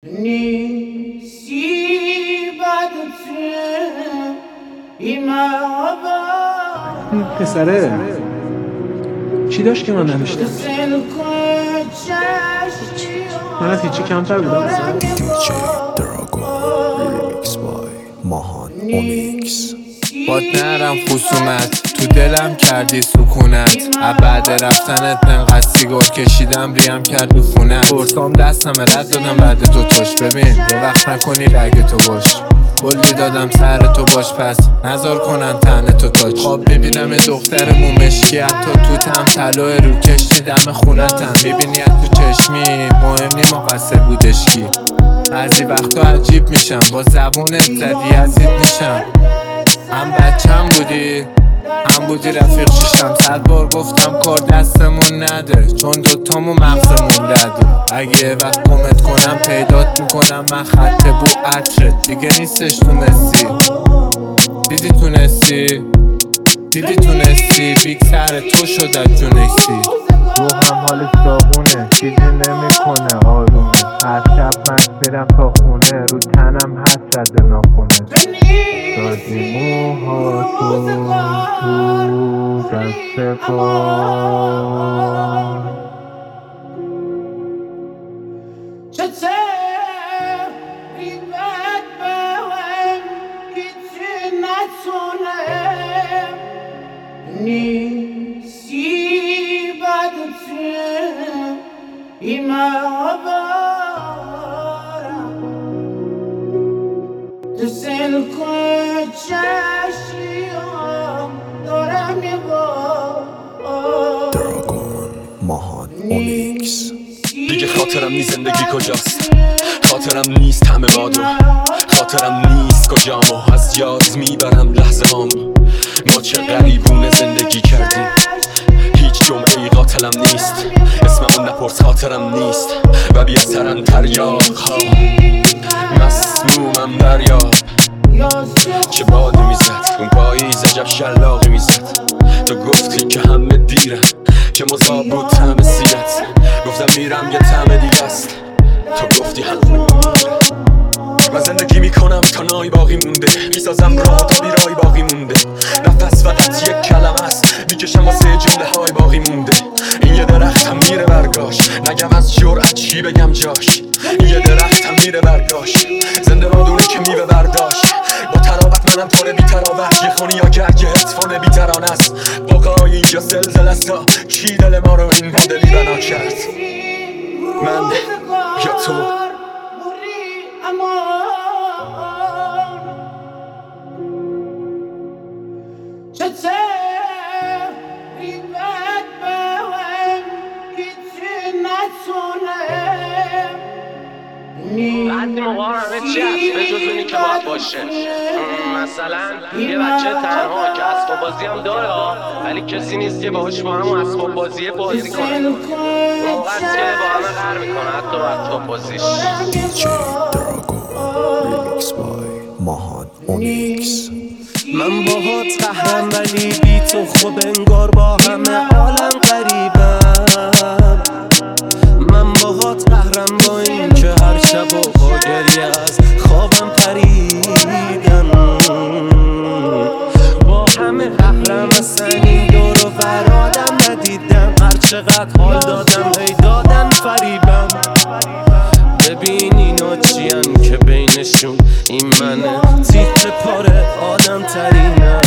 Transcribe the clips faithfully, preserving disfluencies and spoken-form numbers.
این پسره چی داشت که من نداشتم؟ من از هیچی کمتر بودم. دی جی دراگون ریمیکس بای ماهان اونیکس. باد نرم خصومت تو دلم کردی سکونت، بعد رفتنت انقدر سیگار کشیدم ریم کرد تو خونت. برسام دستم رد دادم بعد دو تاش، ببین یه وقت نکنی رگ تو باش. کلی دادم سر تو باش پس نزار کنن تنه تو تاچ. خواب ببینم یه دختر مومشکی حتی تو تم طلای رو کشتی دم خونتم. میبینی از تو چشمی مهم نی مقصر بودش کی. بعضی وقتا عجیب میشم با زبونت زدی ازید میشم. هم بچم بودی هم بودی رفیق شیشم. صد بار گفتم کار دستمون نده چون دوتامو مغزمون لده. اگه یه وقت کمت کنم پیدات میکنم من خط بو عطرت دیگه نیستش تونستی. دیدی تونستی دیدی تونستی بیک سر تو شد از جونستی. روحم حالش داغونه چیزی نمیکنه آرومه. هر شب مشت میرم تا خونه رو تنم حسرت ناخونه. دادی موها تو تو دست بار تو سلک چشیام دارم یه بار دراگون ماهان اونیکس. دیگه خاطرم نیست زندگی کجاست، خاطرم نیست همه بادو، خاطرم نیست کجامو از یاد میبرم لحظه هامو. ما چه غریبونه زندگی کردیم، هیچ جمعه ای قاتلم نیست. اسممون نپرس خاطرم نیست و بی اثرن تریاق ها. مسمومم دریاب چه بادی میزد اون پاییز عجب شلاقی میزد. تو گفتی که همه دیرن که مذاب بود طعم سیرت. گفتم میرم یه طعم دیگه است تو گفتی همه میره. من زندگی میکنم تا نای باقی مونده، میسازم راه تا بیرای باقی مونده. نفس فقط یک کلمه است میکشم واسه جمله های باقی مونده. این یه درخت هم میره برگاش نگم از جرأت چی بگم جاش. این یه درخت هم میره برگاش زنده بادونه که میوه برداشت. با تراوت منم پاره بی تراوت یه خونی یا گرگ حتفان بی ترانه است. باقای اینجا زلزل است تا چی دل ما رو این مدلی بنا کرد. من یا تو بعضی موقع همه چی هست به جز اونی که باید باشه. مثلا یه بچه تنها که اسباب بازی هم داره ولی کسی نیست که باهاش با هم اسباب بازی بازی کنه. اون موقع هست که با همه قهر میکنه حتی با اسباب بازیش. دی جی دراگون ریمیکس بای ماهان اونیکس. من باهات قهرم ولی بی تو خوب انگار با همه عالم غریبم. من باهات قهرم با این که هر شب و با گریه از خوابم پریدم. با همه قهرم اصلا این دور و بر آدم ندیدم. هر چقدر حال دادم هی دادن فریبم. ببین اینا چیان که بینشون این منه تیپ پاره آدم ترینم.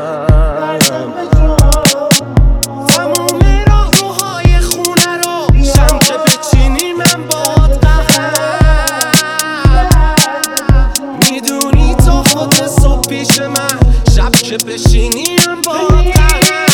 تموم راهروهای خونه رو شم که بچینی من باد قهرم. میدونی تا خود صبح پیش من شب که بشینی من باد قهرم.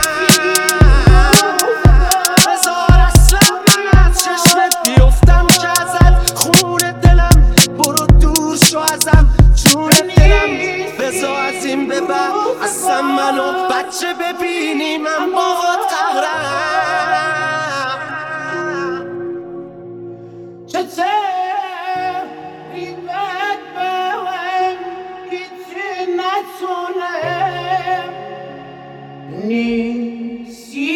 بذار اصلا من از چشمت بیفتم که ازت خون دلم برو دور شو ازم جون دلم. بذار از این به بعد اصلا منو بچه ببینی من باهات قهرم. چطور این بد بهم هیچی نتونه نیستی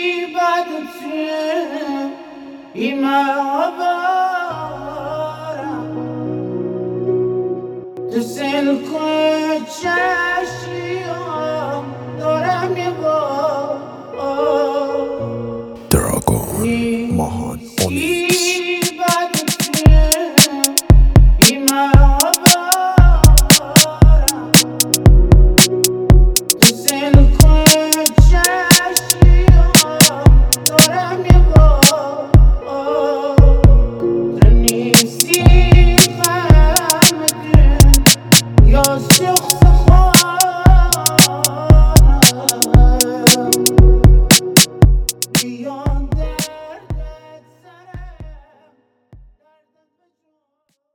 بدتون این مبارم. sur ça